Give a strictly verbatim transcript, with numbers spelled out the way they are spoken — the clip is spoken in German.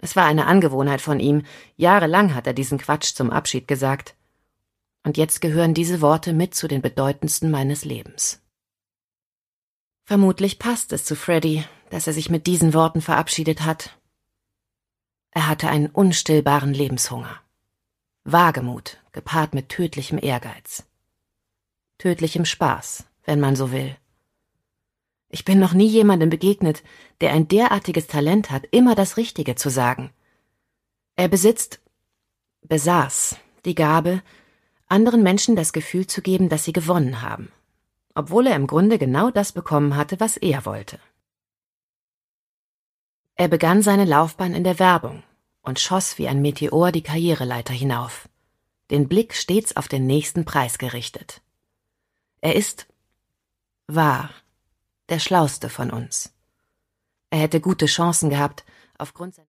Es war eine Angewohnheit von ihm. Jahrelang hat er diesen Quatsch zum Abschied gesagt. Und jetzt gehören diese Worte mit zu den bedeutendsten meines Lebens. Vermutlich passt es zu Freddy, dass er sich mit diesen Worten verabschiedet hat. Er hatte einen unstillbaren Lebenshunger. Wagemut, gepaart mit tödlichem Ehrgeiz. Tödlichem Spaß, wenn man so will. Ich bin noch nie jemandem begegnet, der ein derartiges Talent hat, immer das Richtige zu sagen. Er besitzt, besaß die Gabe, anderen Menschen das Gefühl zu geben, dass sie gewonnen haben, obwohl er im Grunde genau das bekommen hatte, was er wollte. Er begann seine Laufbahn in der Werbung und schoss wie ein Meteor die Karriereleiter hinauf, den Blick stets auf den nächsten Preis gerichtet. Er ist, war, der Schlauste von uns. Er hätte gute Chancen gehabt, aufgrund seiner